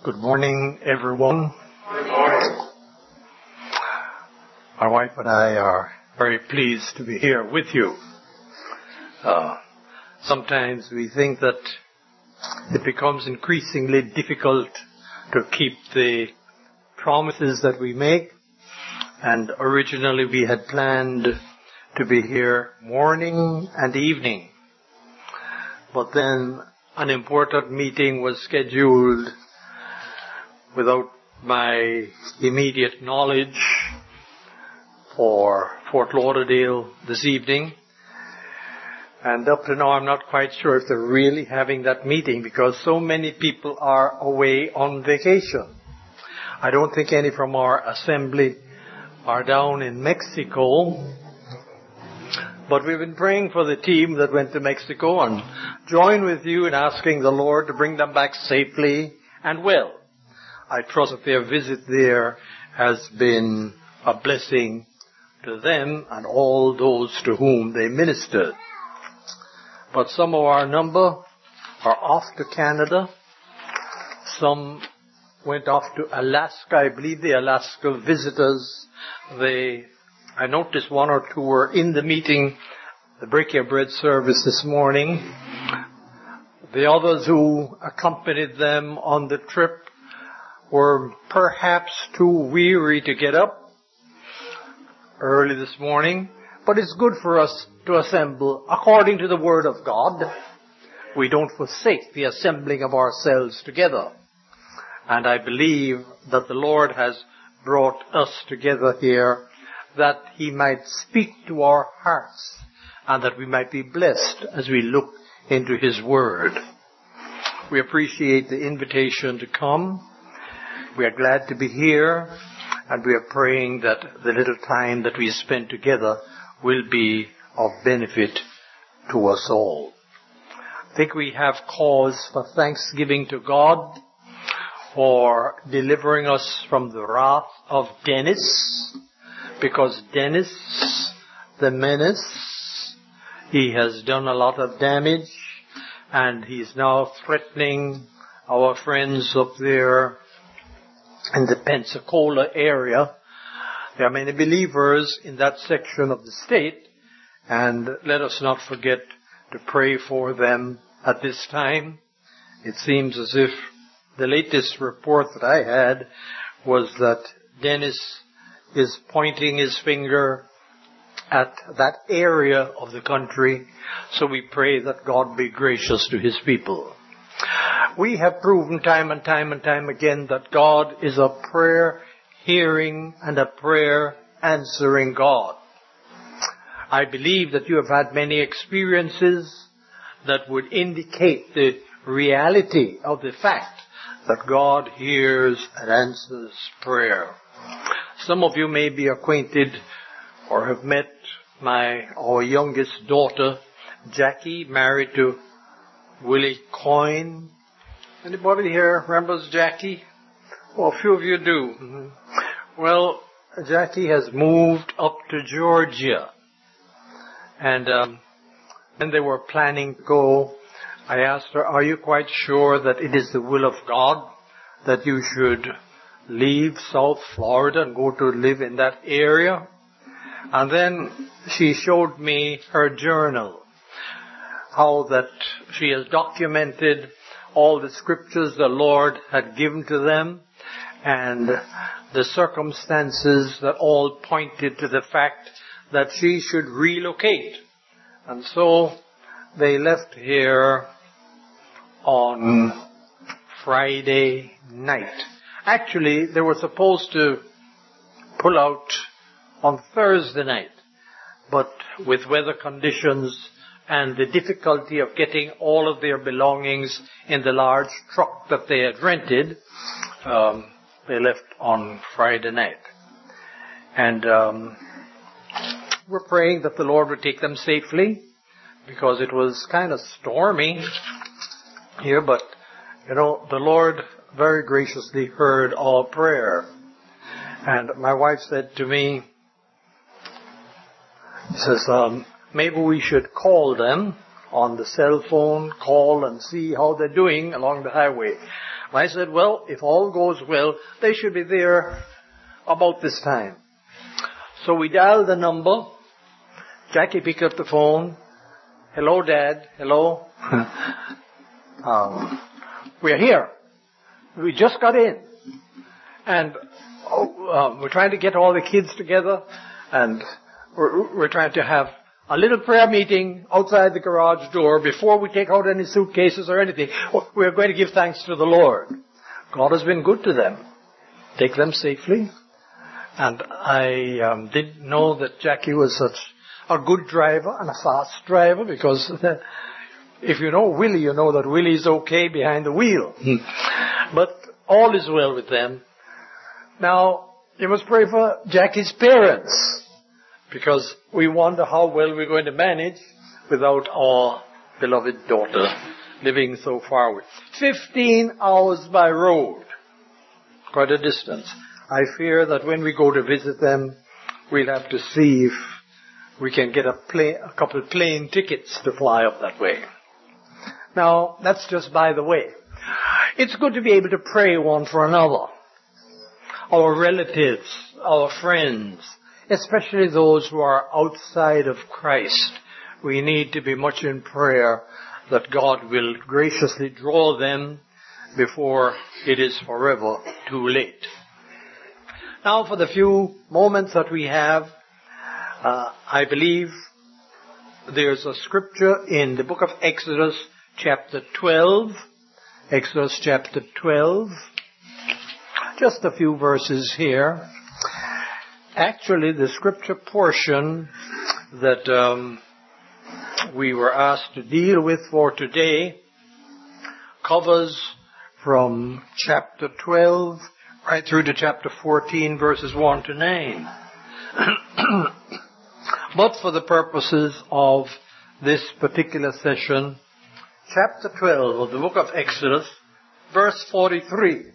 Good morning, everyone. Good morning. My wife and I are very pleased to be here with you. Sometimes we think that it becomes increasingly difficult to keep the promises that we make, and originally we had planned to be here morning and evening. But then an important meeting was scheduled without my immediate knowledge for Fort Lauderdale this evening. And up to now I'm not quite sure if they're really having that meeting because so many people are away on vacation. I don't think any from our assembly are down in Mexico. But we've been praying for the team that went to Mexico and join with you in asking the Lord to bring them back safely and well. I trust that their visit there has been a blessing to them and all those to whom they ministered. But some of our number are off to Canada. Some went off to Alaska. I believe the Alaska visitors, I noticed one or two were in the meeting, the Break Your Bread service this morning. The others who accompanied them on the trip were perhaps too weary to get up early this morning. But it's good for us to assemble according to the Word of God. We don't forsake the assembling of ourselves together. And I believe that the Lord has brought us together here that He might speak to our hearts and that we might be blessed as we look into His Word. We appreciate the invitation to come. We are glad to be here, and we are praying that the little time that we spend together will be of benefit to us all. I think we have cause for thanksgiving to God for delivering us from the wrath of Dennis, because Dennis, the menace, he has done a lot of damage, and he's now threatening our friends up there in the Pensacola area. There are many believers in that section of the state, and let us not forget to pray for them at this time. It seems as if the latest report that I had was that Dennis is pointing his finger at that area of the country, so we pray that God be gracious to His people. We have proven time and time again that God is a prayer-hearing and a prayer-answering God. I believe that you have had many experiences that would indicate the reality of the fact that God hears and answers prayer. Some of you may be acquainted or have met our youngest daughter, Jackie, married to Willie Coyne. Anybody here remembers Jackie? Well, a few of you do. Mm-hmm. Well, Jackie has moved up to Georgia. And when they were planning to go, I asked her, are you quite sure that it is the will of God that you should leave South Florida and go to live in that area? And then she showed me her journal, how that she has documented all the scriptures the Lord had given to them and the circumstances that all pointed to the fact that she should relocate. And so they left here on Friday night. Actually, they were supposed to pull out on Thursday night, but with weather conditions and the difficulty of getting all of their belongings in the large truck that they had rented, they left on Friday night. And we're praying that the Lord would take them safely, because it was kind of stormy here, but, the Lord very graciously heard all prayer. And my wife said to me, she says, maybe we should call them on the cell phone, call and see how they're doing along the highway. I said, well, if all goes well, they should be there about this time. So we dialed the number. Jackie picked up the phone. Hello, Dad. Hello. We're here. We just got in. And we're trying to get all the kids together. And we're trying to have a little prayer meeting outside the garage door before we take out any suitcases or anything. We're going to give thanks to the Lord. God has been good to them. Take them safely. And I didn't know that Jackie was such a good driver and a fast driver, because if you know Willie, you know that Willie's okay behind the wheel. But all is well with them. Now, you must pray for Jackie's parents, because we wonder how well we're going to manage without our beloved daughter living so far away. 15 hours by road. Quite a distance. I fear that when we go to visit them, we'll have to see if we can get a couple of plane tickets to fly up that way. Now, that's just by the way. It's good to be able to pray one for another. Our relatives, our friends, especially those who are outside of Christ. We need to be much in prayer that God will graciously draw them before it is forever too late. Now, for the few moments that we have, I believe there's a scripture in the book of Exodus chapter 12. Exodus chapter 12. Just a few verses here. Actually, the scripture portion that we were asked to deal with for today covers from chapter 12 right through to chapter 14, verses 1 to 9. But for the purposes of this particular session, chapter 12 of the book of Exodus, verse 43.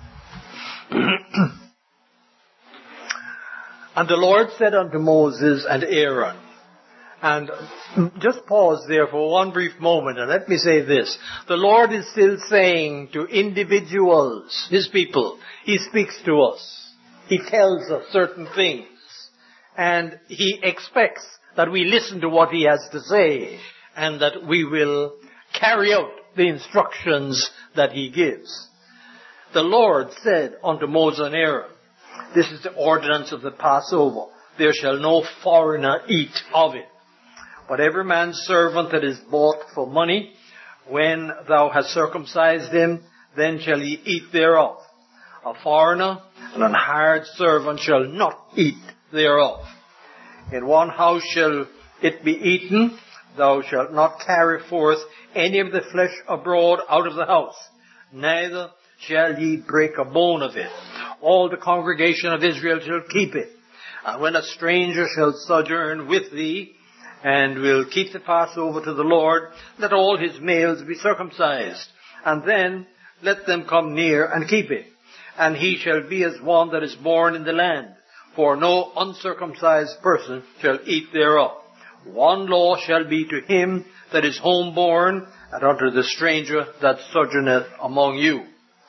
And the Lord said unto Moses and Aaron, and just pause there for one brief moment and let me say this. The Lord is still saying to individuals, His people, He speaks to us. He tells us certain things. And He expects that we listen to what He has to say and that we will carry out the instructions that He gives. The Lord said unto Moses and Aaron, this is the ordinance of the Passover. There shall no foreigner eat of it. But every man's servant that is bought for money, when thou hast circumcised him, then shall he eat thereof. A foreigner and an hired servant shall not eat thereof. In one house shall it be eaten. Thou shalt not carry forth any of the flesh abroad out of the house. Neither shall ye break a bone of it. All the congregation of Israel shall keep it. And when a stranger shall sojourn with thee, and will keep the Passover to the Lord, let all his males be circumcised. And then let them come near and keep it. And he shall be as one that is born in the land. For no uncircumcised person shall eat thereof. One law shall be to him that is homeborn, and unto the stranger that sojourneth among you.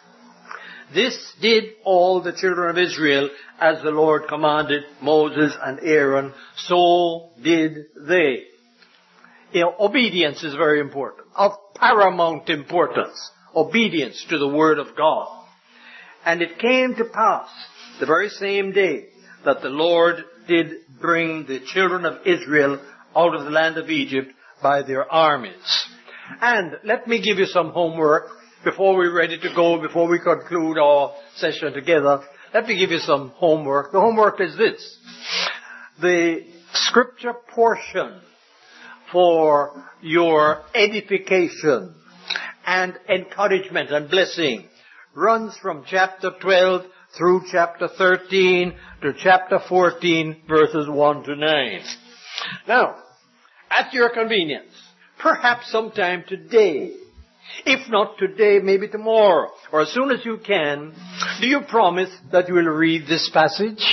This did all the children of Israel as the Lord commanded Moses and Aaron, so did they. Obedience is very important, of paramount importance. Obedience to the Word of God. And it came to pass the very same day that the Lord did bring the children of Israel out of the land of Egypt by their armies. And let me give you some homework before we're ready to go, before we conclude our session together. Let me give you some homework. The homework is this. The scripture portion for your edification and encouragement and blessing runs from chapter 12 through chapter 13 to chapter 14, verses 1 to 9. Now, at your convenience, perhaps sometime today, if not today, maybe tomorrow, or as soon as you can, do you promise that you will read this passage?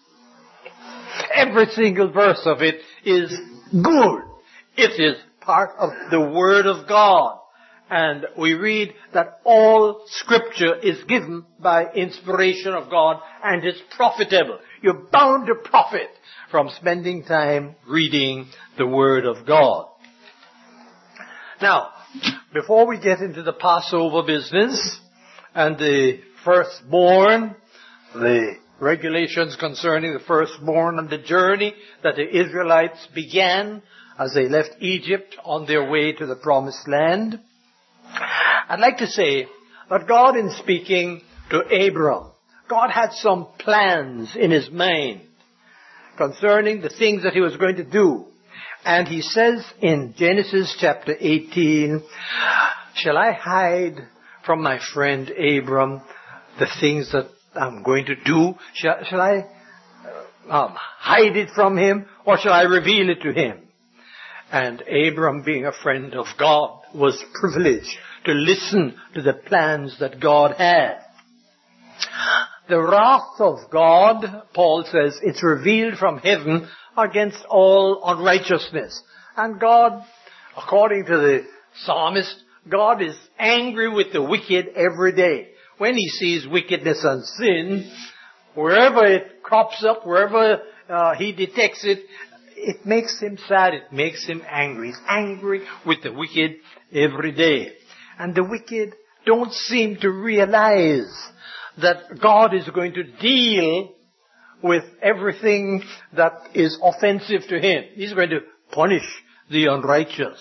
Every single verse of it is good. It is part of the Word of God. And we read that all Scripture is given by inspiration of God and is profitable. You're bound to profit from spending time reading the Word of God. Now, before we get into the Passover business and the firstborn, the regulations concerning the firstborn and the journey that the Israelites began as they left Egypt on their way to the Promised Land, I'd like to say that God, in speaking to Abram, God had some plans in his mind concerning the things that he was going to do. And he says in Genesis chapter 18, shall I hide from my friend Abram the things that I'm going to do? Shall I hide it from him, or shall I reveal it to him? And Abram, being a friend of God, was privileged to listen to the plans that God had. The wrath of God, Paul says, it's revealed from heaven against all unrighteousness. And God, according to the psalmist, God is angry with the wicked every day. When he sees wickedness and sin, wherever it crops up, wherever he detects it, it makes him sad, it makes him angry. He's angry with the wicked every day. And the wicked don't seem to realize that God is going to deal with everything that is offensive to him. He's going to punish the unrighteous.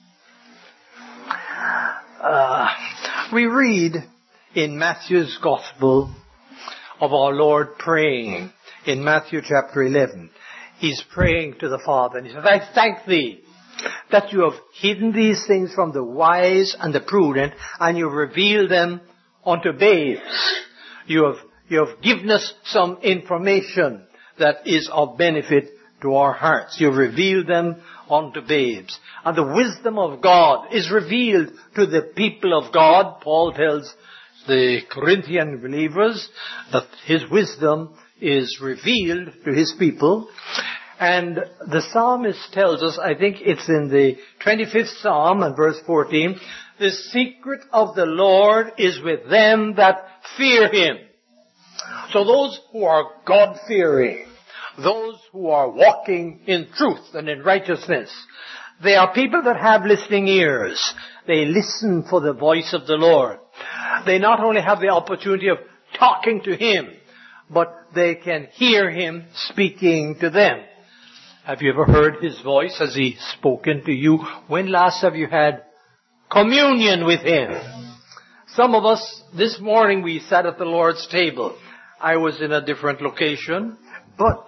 We read in Matthew's Gospel of our Lord praying in Matthew chapter 11. He's praying to the Father and he says, I thank thee that you have hidden these things from the wise and the prudent, and you have revealed them unto babes. You have given us some information that is of benefit to our hearts. You have revealed them unto babes. And the wisdom of God is revealed to the people of God. Paul tells the Corinthian believers that his wisdom is revealed to his people. And the psalmist tells us, I think it's in the 25th Psalm and verse 14, the secret of the Lord is with them that fear him. So those who are God-fearing, those who are walking in truth and in righteousness, they are people that have listening ears. They listen for the voice of the Lord. They not only have the opportunity of talking to him, but they can hear him speaking to them. Have you ever heard his voice? Has he spoken to you? When last have you had communion with him? Some of us, this morning we sat at the Lord's table. I was in a different location, but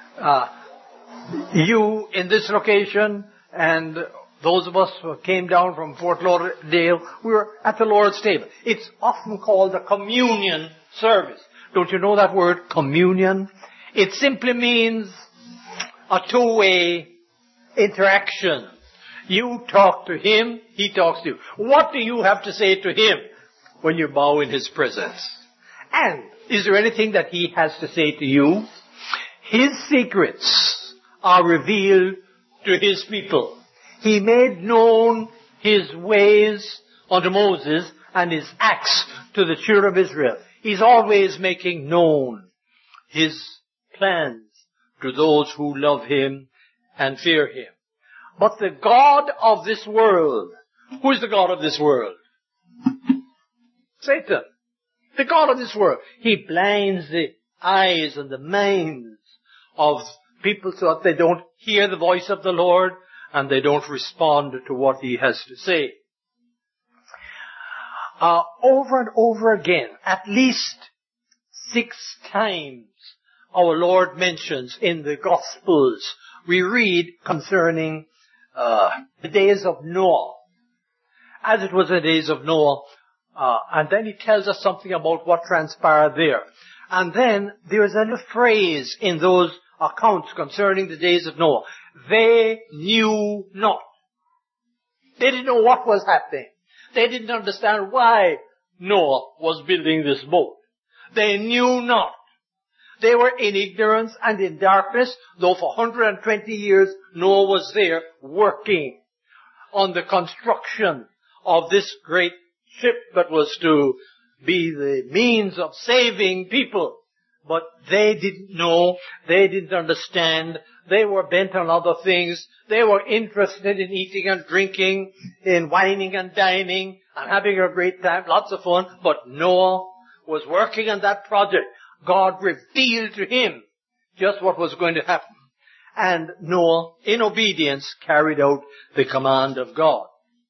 you in this location and those of us who came down from Fort Lauderdale, we were at the Lord's table. It's often called a communion service. Don't you know that word, communion? It simply means a two-way interaction. You talk to him, he talks to you. What do you have to say to him when you bow in his presence? And is there anything that he has to say to you? His secrets are revealed to his people. He made known his ways unto Moses and his acts to the children of Israel. He's always making known his plans to those who love him and fear him. But the God of this world, who is the God of this world? Satan. The God of this world. He blinds the eyes and the minds of people so that they don't hear the voice of the Lord and they don't respond to what he has to say. Over and over again, at least 6 times, our Lord mentions in the Gospels, we read concerning the days of Noah, as it was the days of Noah, and then he tells us something about what transpired there. And then there is a little phrase in those accounts concerning the days of Noah. They knew not. They didn't know what was happening. They didn't understand why Noah was building this boat. They knew not. They were in ignorance and in darkness, though for 120 years Noah was there working on the construction of this great ship that was to be the means of saving people. But they didn't know, they didn't understand, they were bent on other things, they were interested in eating and drinking, in wining and dining, and having a great time, lots of fun, but Noah was working on that project. God revealed to him just what was going to happen. And Noah, in obedience, carried out the command of God.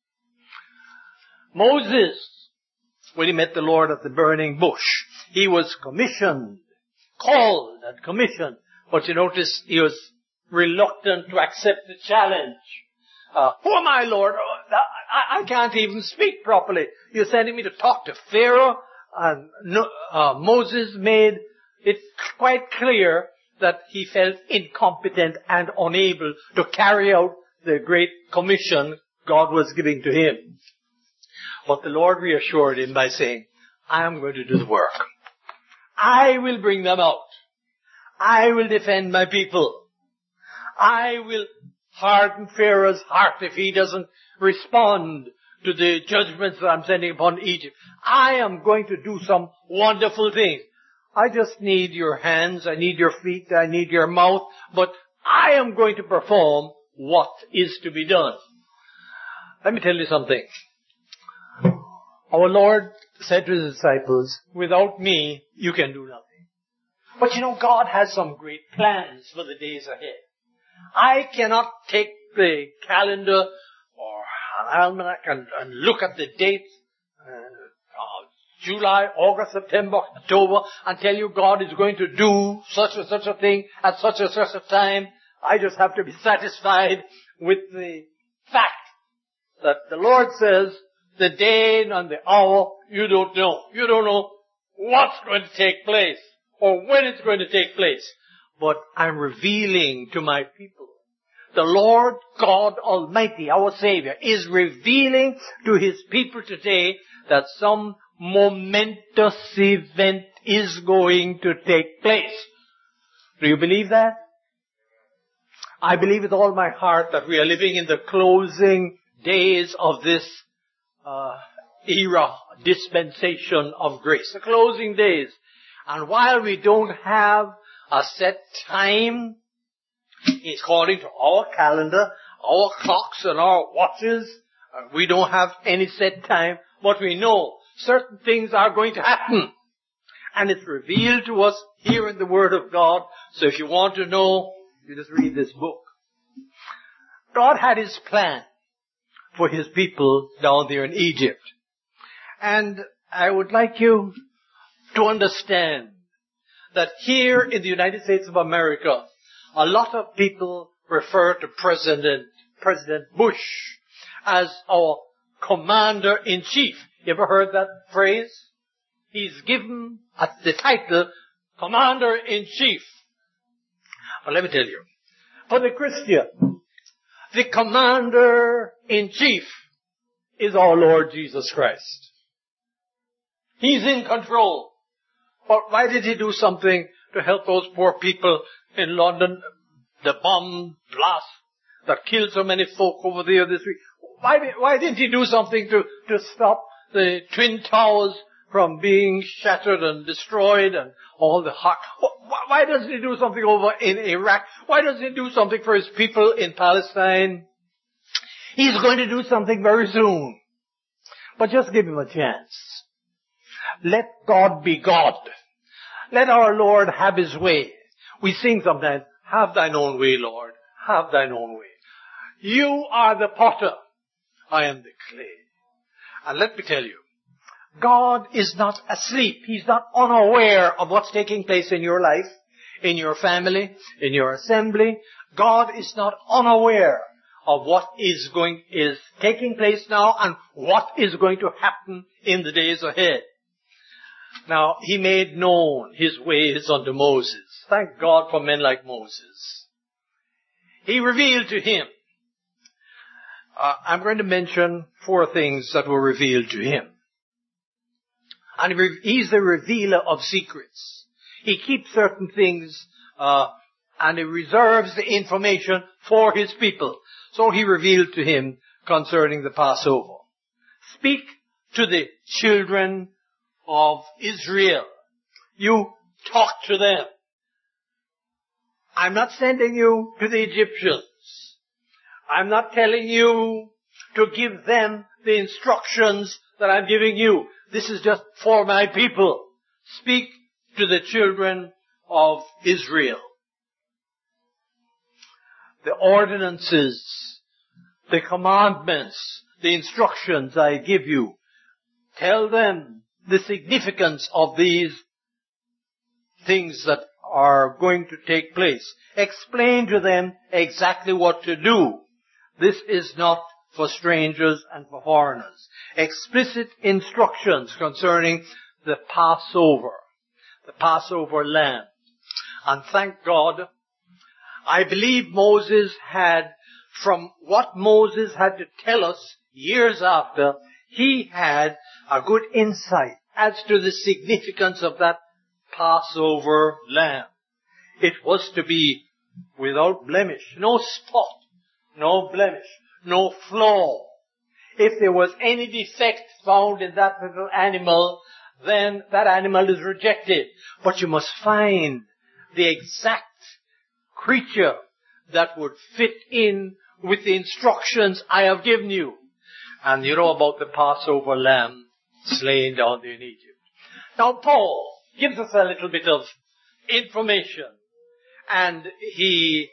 Moses, when he met the Lord at the burning bush, he was called and commissioned. But you notice he was reluctant to accept the challenge. Who am I, Lord? I can't even speak properly. You're sending me to talk to Pharaoh? And Moses made it quite clear that he felt incompetent and unable to carry out the great commission God was giving to him. But the Lord reassured him by saying, I am going to do the work. I will bring them out. I will defend my people. I will harden Pharaoh's heart if he doesn't respond to the judgments that I'm sending upon Egypt. I am going to do some wonderful things. I just need your hands, I need your feet, I need your mouth, but I am going to perform what is to be done. Let me tell you something. Our Lord said to his disciples, without me, you can do nothing. But you know, God has some great plans for the days ahead. I cannot take the calendar or an almanac and look at the dates, July, August, September, October, and tell you God is going to do such and such a thing at such and such a time. I just have to be satisfied with the fact that the Lord says the day and the hour you don't know. You don't know what's going to take place or when it's going to take place. But I'm revealing to my people. The Lord God Almighty, our Savior, is revealing to His people today that some momentous event is going to take place. Do you believe that? I believe with all my heart that we are living in the closing days of this dispensation of grace. The closing days. And while we don't have a set time, according to our calendar, our clocks and our watches, we don't have any set time, but we know certain things are going to happen. And it's revealed to us here in the Word of God. So if you want to know, you just read this book. God had His plan for His people down there in Egypt. And I would like you to understand that here in the United States of America, a lot of people refer to President Bush as our Commander-in-Chief. You ever heard that phrase? He's given the title Commander-in-Chief. Well, let me tell you. For the Christian, the Commander-in-Chief is our Lord Jesus Christ. He's in control. But why did He do something to help those poor people in London? The bomb blast that killed so many folk over there this week. Why didn't He do something to stop the Twin Towers from being shattered and destroyed and all the heart? Why doesn't He do something over in Iraq? Why doesn't He do something for His people in Palestine? He's going to do something very soon. But just give Him a chance. Let God be God. Let our Lord have His way. We sing sometimes, have thine own way, Lord. Have thine own way. You are the potter. I am the clay. And let me tell you, God is not asleep. He's not unaware of what's taking place in your life, in your family, in your assembly. God is not unaware of what is taking place now and what is going to happen in the days ahead. Now, He made known His ways unto Moses. Thank God for men like Moses. He revealed to him. I'm going to mention 4 things that were revealed to him. And He's the revealer of secrets. He keeps certain things, and He reserves the information for His people. So He revealed to him concerning the Passover. Speak to the children of Israel. You talk to them. I'm not sending you to the Egyptians. I'm not telling you to give them the instructions that I'm giving you. This is just for my people. Speak to the children of Israel. The ordinances, the commandments, the instructions I give you, tell them the significance of these things that are going to take place. Explain to them exactly what to do. This is not for strangers and for foreigners. Explicit instructions concerning the Passover lamb. And thank God, I believe Moses had, from what Moses had to tell us years after, he had a good insight as to the significance of that Passover lamb. It was to be without blemish, no spot, no blemish, no flaw. If there was any defect found in that little animal, then that animal is rejected. But you must find the exact creature that would fit in with the instructions I have given you. And you know about the Passover lamb slain down there in Egypt. Now Paul gives us a little bit of information, and he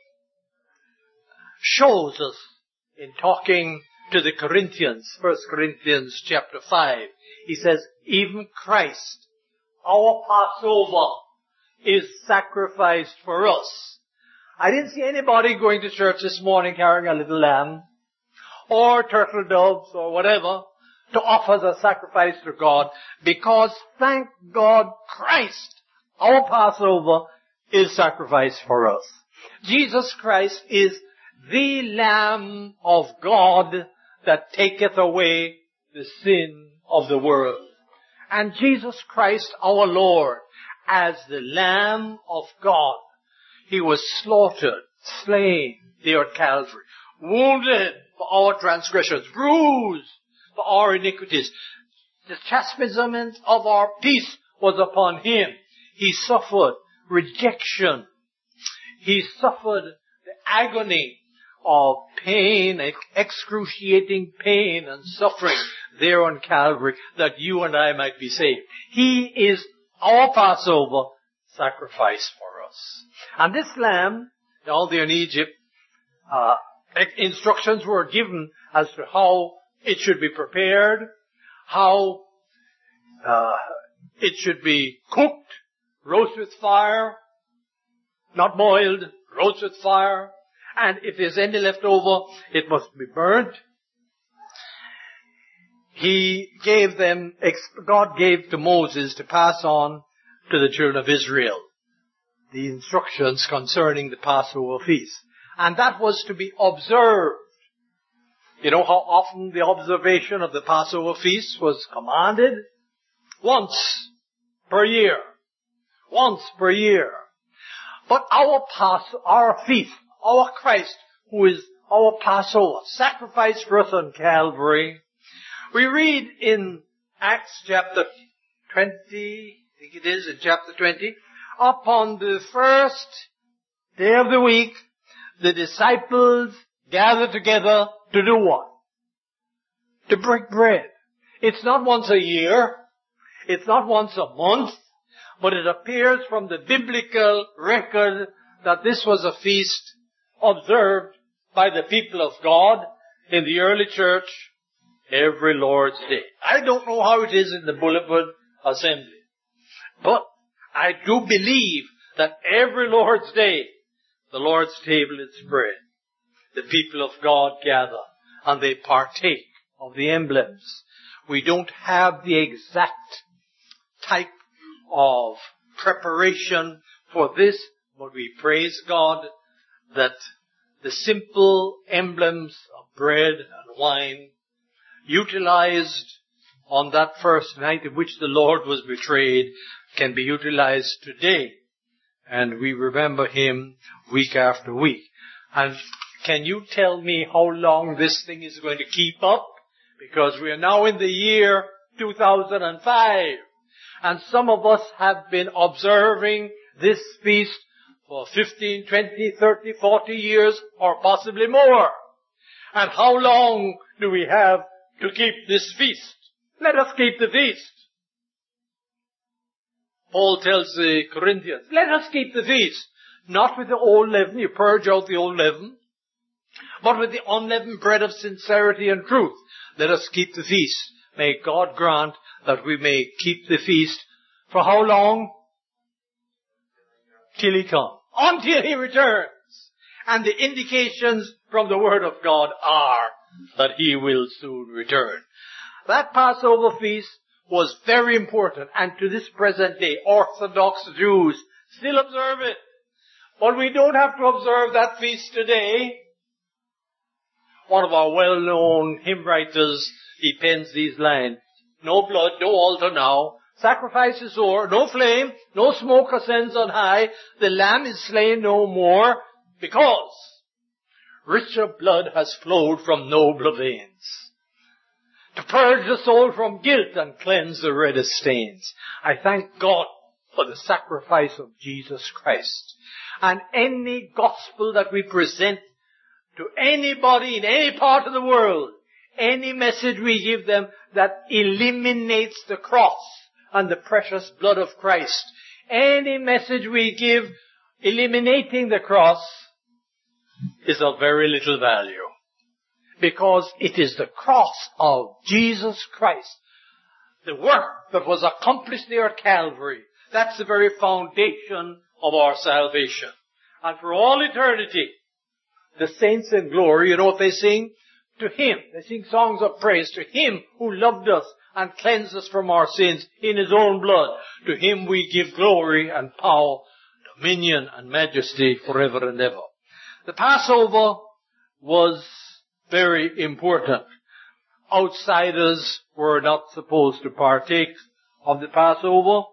shows us in talking to the Corinthians, 1 Corinthians chapter 5, he says, even Christ, our Passover, is sacrificed for us. I didn't see anybody going to church this morning carrying a little lamb, or turtle doves, or whatever, to offer as a sacrifice to God, because, thank God, Christ, our Passover, is sacrificed for us. Jesus Christ is the Lamb of God that taketh away the sin of the world. And Jesus Christ, our Lord, as the Lamb of God, he was slaughtered, slain there at Calvary, wounded for our transgressions, bruised for our iniquities. The chastisement of our peace was upon him. He suffered rejection. He suffered the agony of pain, excruciating pain and suffering there on Calvary, that you and I might be saved. He is our Passover sacrifice for us. And this lamb, down there in Egypt, instructions were given as to how it should be prepared, how it should be cooked, roast with fire, not boiled, roast with fire. And if there's any left over, it must be burnt. God gave to Moses to pass on to the children of Israel the instructions concerning the Passover feast. And that was to be observed. You know how often the observation of the Passover feast was commanded? Once per year. Once per year. But our feast, our Christ, who is our Passover, sacrificed for us on Calvary, we read in Acts chapter 20, I think it is, in chapter 20, upon the first day of the week, the disciples gathered together to do what? To break bread. It's not once a year. It's not once a month. But it appears from the biblical record that this was a feast observed by the people of God in the early church every Lord's Day. I don't know how it is in the Bulletin Assembly, but I do believe that every Lord's Day, the Lord's table is spread. The people of God gather and they partake of the emblems. We don't have the exact type of preparation for this, but we praise God that the simple emblems of bread and wine utilized on that first night in which the Lord was betrayed can be utilized today. And we remember him week after week. And can you tell me how long this thing is going to keep up because we are now in the year 2005, and some of us have been observing this feast for 15, 20, 30, 40 years, or possibly more. And how long do we have to keep this feast? Let us keep the feast. Paul tells the Corinthians, let us keep the feast. Not with the old leaven, you purge out the old leaven, but with the unleavened bread of sincerity and truth. Let us keep the feast. May God grant that we may keep the feast. For how long? Till He comes. Until He returns. And the indications from the Word of God are that He will soon return. That Passover feast was very important, and to this present day, Orthodox Jews still observe it. But we don't have to observe that feast today. One of our well-known hymn writers, he pens these lines. No blood, no altar now. Sacrifice is o'er, no flame, no smoke ascends on high. The Lamb is slain no more, because richer blood has flowed from nobler veins, to purge the soul from guilt and cleanse the reddest stains. I thank God for the sacrifice of Jesus Christ. And any gospel that we present to anybody in any part of the world, any message we give them that eliminates the cross and the precious blood of Christ, any message we give eliminating the cross is of very little value. Because it is the cross of Jesus Christ, the work that was accomplished there at Calvary. That's the very foundation of our salvation. And for all eternity, the saints in glory, you know what they sing? To Him. They sing songs of praise. To Him who loved us and cleansed us from our sins in His own blood. To Him we give glory and power, dominion and majesty forever and ever. The Passover was very important. Outsiders were not supposed to partake of the Passover.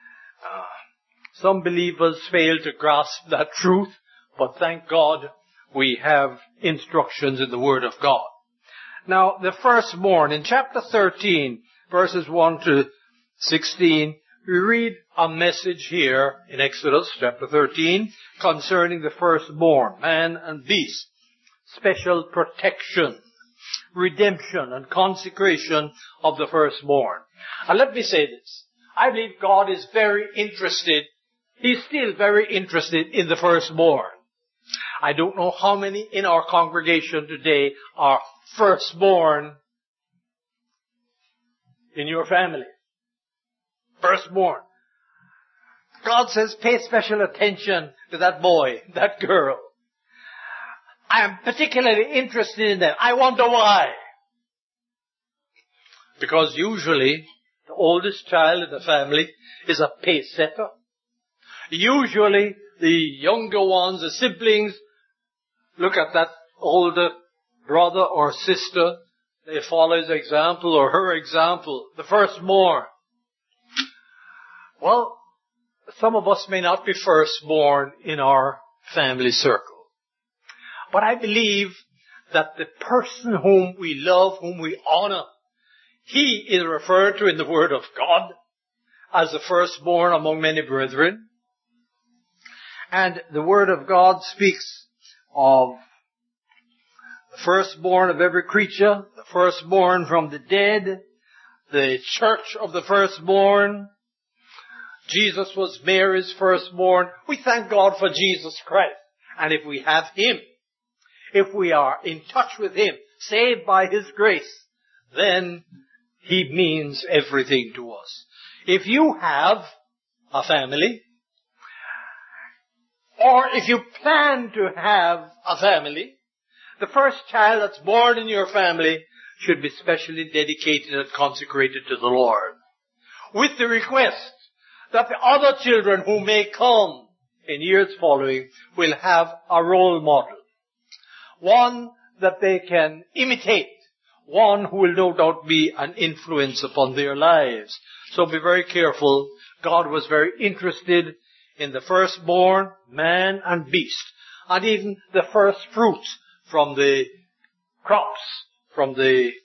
Some believers fail to grasp that truth, but thank God we have instructions in the Word of God. Now, the firstborn, in chapter 13, verses 1 to 16, we read a message here in Exodus chapter 13 concerning the firstborn, man and beast. Special protection, redemption, and consecration of the firstborn. And let me say this. I believe God is very interested. He's still very interested in the firstborn. I don't know how many in our congregation today are firstborn in your family. Firstborn. God says, pay special attention to that boy, that girl. I am particularly interested in them. I wonder why. Because usually, the oldest child in the family is a pace setter. Usually, the younger ones, the siblings, look at that older brother or sister. They follow his example or her example. The firstborn. Well, some of us may not be firstborn in our family circle. But I believe that the person whom we love, whom we honor, he is referred to in the Word of God as the firstborn among many brethren. And the Word of God speaks of the firstborn of every creature, the firstborn from the dead, the church of the firstborn. Jesus was Mary's firstborn. We thank God for Jesus Christ. And if we have Him, if we are in touch with Him, saved by His grace, then He means everything to us. If you have a family, or if you plan to have a family, the first child that's born in your family should be specially dedicated and consecrated to the Lord. With the request that the other children who may come in years following will have a role model. One that they can imitate. One who will no doubt be an influence upon their lives. So be very careful. God was very interested in the firstborn, man and beast. And even the first fruits from the crops, from the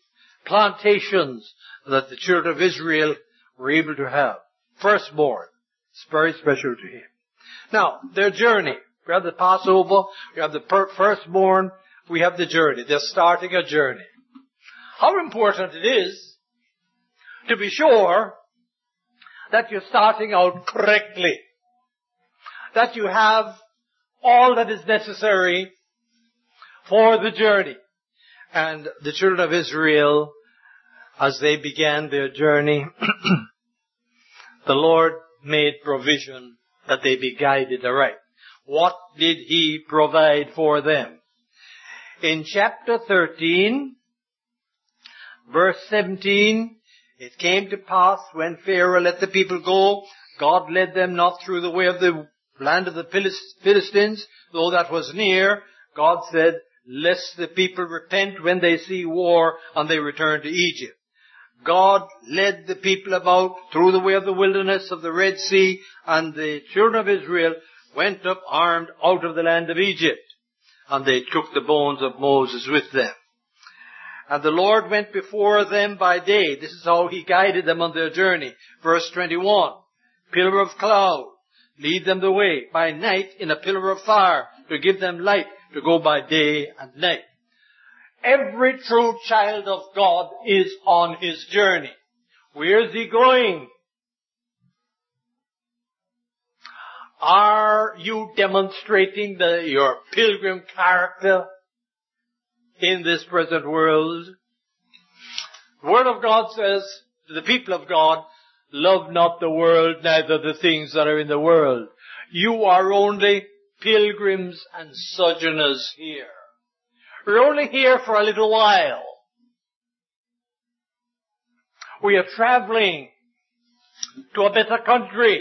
plantations that the children of Israel were able to have. Firstborn. It's very special to him. Now, their journey. We have the Passover, we have the firstborn, we have the journey. They're starting a journey. How important it is to be sure that you're starting out correctly. That you have all that is necessary for the journey. And the children of Israel, as they began their journey, the Lord made provision that they be guided aright. What did He provide for them? In chapter 13, verse 17, it came to pass when Pharaoh let the people go, God led them not through the way of the land of the Philistines, though that was near. God said, lest the people repent when they see war and they return to Egypt. God led the people about through the way of the wilderness of the Red Sea, and the children of Israel went up armed out of the land of Egypt. And they took the bones of Moses with them. And the Lord went before them by day. This is how He guided them on their journey. Verse 21, pillar of cloud, lead them the way. By night in a pillar of fire, to give them light, to go by day and night. Every true child of God is on his journey. Where is he going? Are you demonstrating your pilgrim character in this present world? The Word of God says to the people of God, love not the world, neither the things that are in the world. You are only pilgrims and sojourners here. We're only here for a little while. We are traveling to a better country.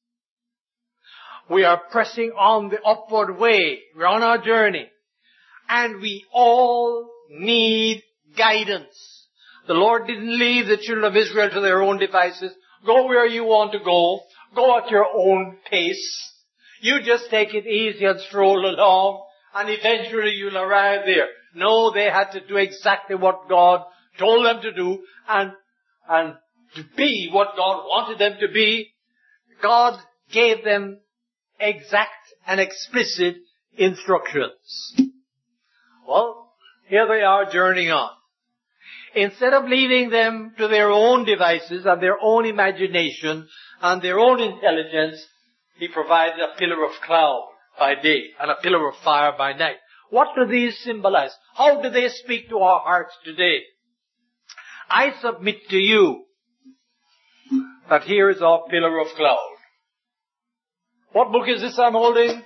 We are pressing on the upward way. We're on our journey. And we all need guidance. The Lord didn't leave the children of Israel to their own devices. Go where you want to go. Go at your own pace. You just take it easy and stroll along, and eventually you'll arrive there. No, they had to do exactly what God told them to do, and to be what God wanted them to be. God gave them exact and explicit instructions. Well, here they are journeying on. Instead of leaving them to their own devices and their own imagination and their own intelligence, He provided a pillar of cloud by day and a pillar of fire by night. What do these symbolize? How do they speak to our hearts today? I submit to you that here is our pillar of cloud. What book is this I'm holding?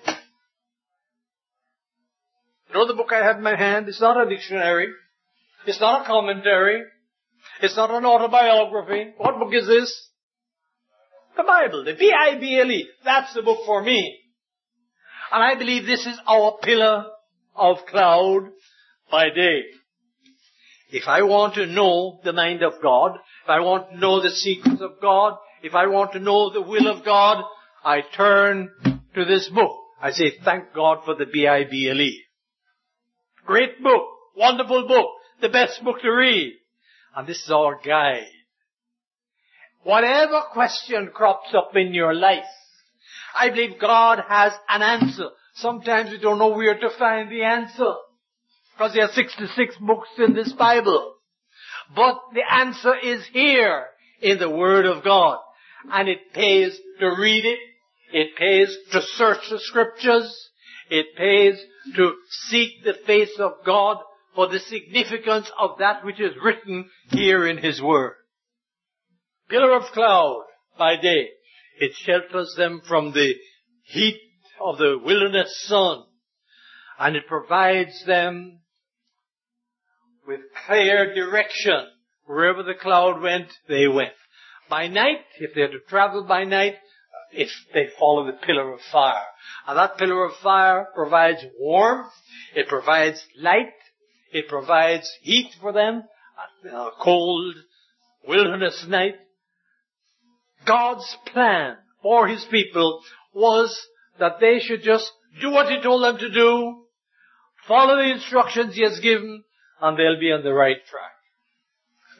You know the book I have in my hand? It's not a dictionary. It's not a commentary. It's not an autobiography. What book is this? The Bible. The Bible. That's the book for me. And I believe this is our pillar of cloud by day. If I want to know the mind of God, if I want to know the secrets of God, if I want to know the will of God, I turn to this book. I say, thank God for the Bible. Great book, wonderful book, the best book to read. And this is our guide. Whatever question crops up in your life, I believe God has an answer. Sometimes we don't know where to find the answer, because there are 66 books in this Bible. But the answer is here in the Word of God. And it pays to read it. It pays to search the Scriptures. It pays to seek the face of God for the significance of that which is written here in His Word. Pillar of cloud by day. It shelters them from the heat of the wilderness sun. And it provides them with clear direction. Wherever the cloud went, they went. By night, if they had to travel by night, if they follow the pillar of fire. And that pillar of fire provides warmth. It provides light. It provides heat for them. A cold wilderness night. God's plan for His people was that they should just do what He told them to do, follow the instructions He has given, and they'll be on the right track.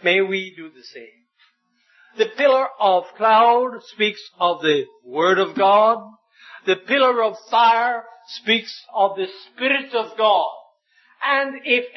may we do the same. The pillar of cloud speaks of the Word of God. The pillar of fire speaks of the Spirit of God. And if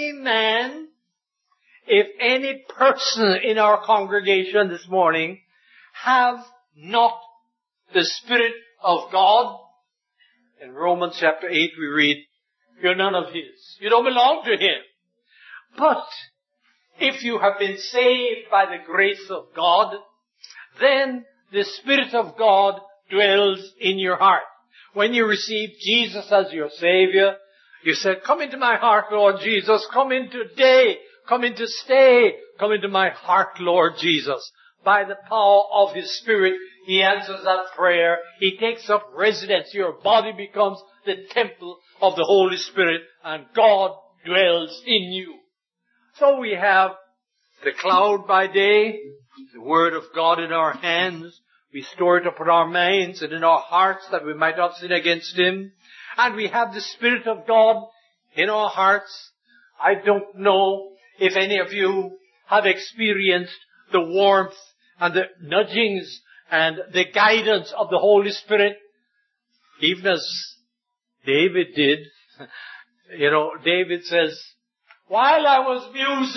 any person in our congregation this morning have not the Spirit of God, in Romans chapter 8 we read, you're none of His. You don't belong to Him. But if you have been saved by the grace of God, then the Spirit of God dwells in your heart. When you receive Jesus as your Savior, you said, come into my heart, Lord Jesus. Come in today. Come in to stay. Come into my heart, Lord Jesus. By the power of His Spirit, He answers that prayer. He takes up residence. Your body becomes the temple of the Holy Spirit, and God dwells in you. So we have the cloud by day, the Word of God in our hands. We store it up in our minds and in our hearts that we might not sin against Him. And we have the Spirit of God in our hearts. I don't know if any of you have experienced the warmth and the nudgings and the guidance of the Holy Spirit, even as David did. David says, while I was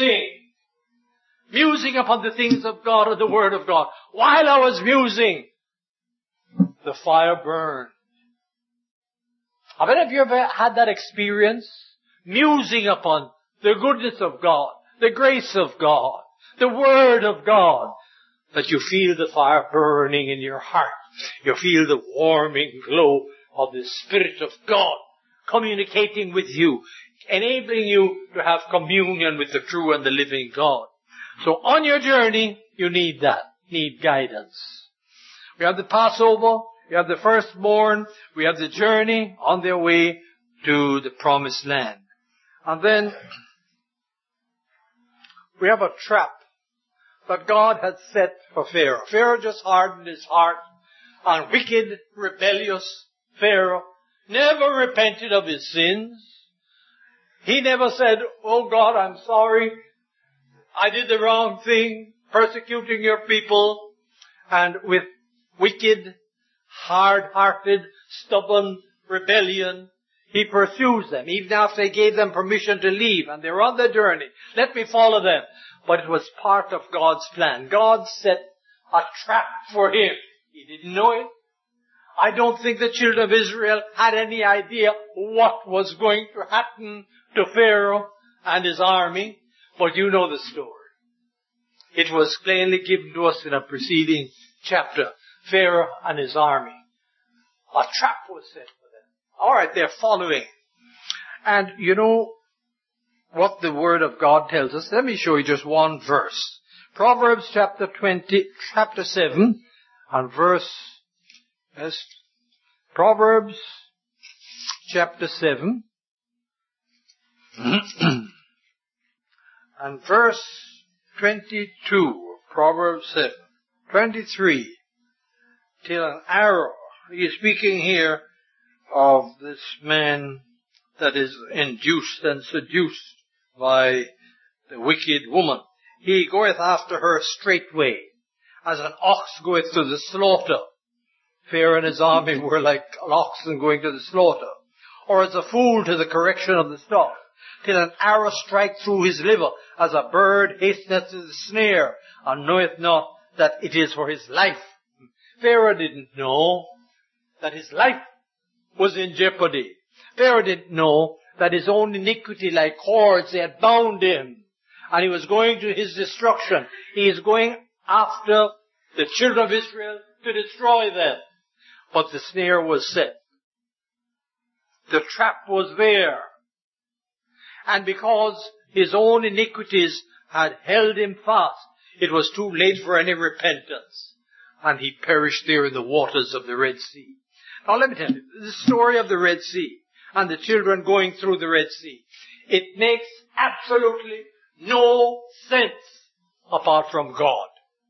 musing upon the things of God or the Word of God, while I was musing, the fire burned. Have any of you ever had that experience? Musing upon the goodness of God, the grace of God, the Word of God, that you feel the fire burning in your heart. You feel the warming glow of the Spirit of God communicating with you, enabling you to have communion with the true and the living God. So on your journey, you need that, need guidance. We have the Passover, we have the firstborn, we have the journey on their way to the promised land. And then we have a trap that God had set for Pharaoh. Pharaoh just hardened his heart, and wicked, rebellious Pharaoh never repented of his sins. He never said, oh God, I'm sorry, I did the wrong thing, persecuting your people. And with wicked, hard-hearted, stubborn rebellion, he pursues them, even after he gave them permission to leave, and they're on their journey. Let me follow them. But it was part of God's plan. God set a trap for him. He didn't know it. I don't think the children of Israel had any idea what was going to happen to Pharaoh and his army. But you know the story. It was plainly given to us in a preceding chapter. Pharaoh and his army. A trap was set for them. Alright, they're following. And you know what the Word of God tells us? Let me show you just one verse. Proverbs chapter 7 and verse, yes, Proverbs chapter 7 and verse 22, Proverbs 7, 23, till an arrow. He is speaking here of this man that is induced and seduced by the wicked woman. He goeth after her straightway, as an ox goeth to the slaughter. Pharaoh and his army were like oxen going to the slaughter, or as a fool to the correction of the stock, till an arrow strike through his liver, as a bird hasteneth to the snare, and knoweth not that it is for his life. Pharaoh didn't know that his life was in jeopardy. Pharaoh didn't know that his own iniquity, like cords, they had bound him, and he was going to his destruction. He is going after the children of Israel to destroy them. But the snare was set. The trap was there. And because his own iniquities had held him fast, it was too late for any repentance. And he perished there in the waters of the Red Sea. Now let me tell you, the story of the Red Sea and the children going through the Red Sea, it makes absolutely no sense apart from God.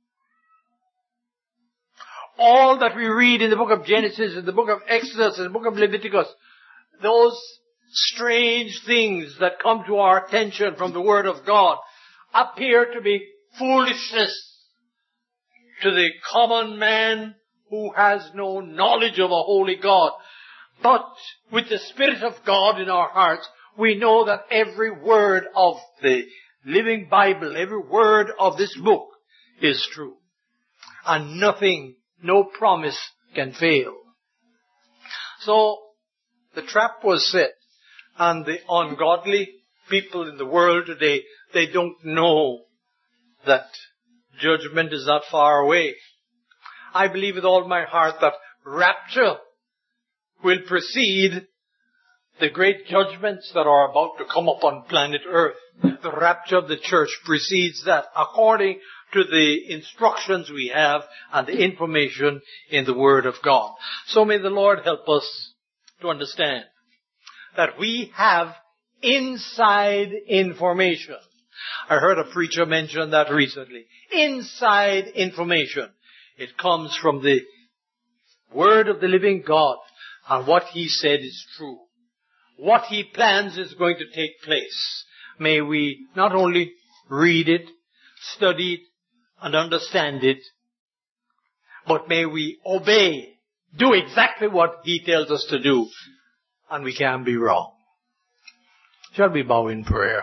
All that we read in the book of Genesis, in the book of Exodus, in the book of Leviticus, those strange things that come to our attention from the Word of God appear to be foolishness to the common man who has no knowledge of a holy God. But with the Spirit of God in our hearts, we know that every word of the living Bible, every word of this book is true. And nothing, no promise can fail. So, the trap was set, and the ungodly people in the world today, they don't know that judgment is not far away. I believe with all my heart that rapture will precede the great judgments that are about to come upon planet Earth. The rapture of the church precedes that according to the instructions we have and the information in the Word of God. So may the Lord help us to understand that we have inside information. I heard a preacher mention that recently. Inside information. It comes from the Word of the living God, and what He said is true. What He plans is going to take place. May we not only read it, study it, and understand it, but may we obey, do exactly what He tells us to do, and we can't be wrong. Shall we bow in prayer?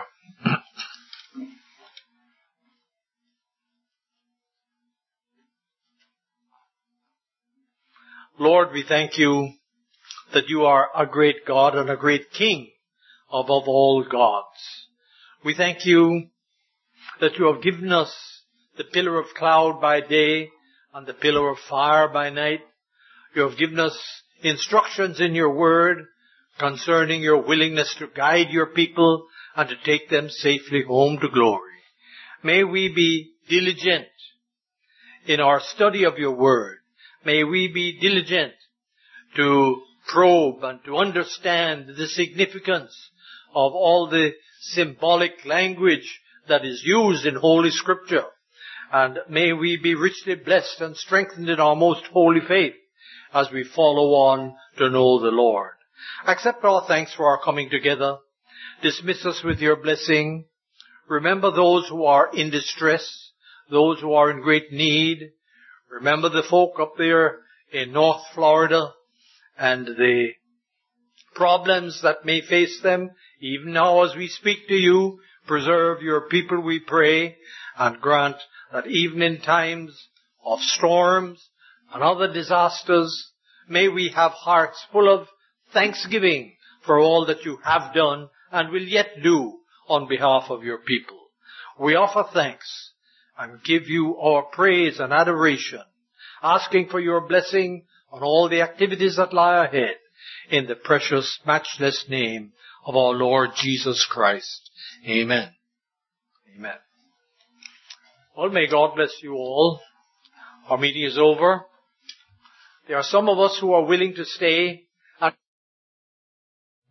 Lord, we thank You that You are a great God and a great King above all gods. We thank You that You have given us the pillar of cloud by day and the pillar of fire by night. You have given us instructions in Your Word concerning Your willingness to guide Your people and to take them safely home to glory. May we be diligent in our study of Your Word. May we be diligent to probe and to understand the significance of all the symbolic language that is used in Holy Scripture. And may we be richly blessed and strengthened in our most holy faith as we follow on to know the Lord. Accept our thanks for our coming together. Dismiss us with Your blessing. Remember those who are in distress, those who are in great need. Remember the folk up there in North Florida and the problems that may face them. Even now as we speak to You, preserve Your people, we pray, and grant that even in times of storms and other disasters, may we have hearts full of thanksgiving for all that You have done and will yet do on behalf of Your people. We offer thanks and give You our praise and adoration, asking for Your blessing on all the activities that lie ahead, in the precious, matchless name of our Lord Jesus Christ. Amen. Amen. Well, may God bless you all. Our meeting is over. There are some of us who are willing to stay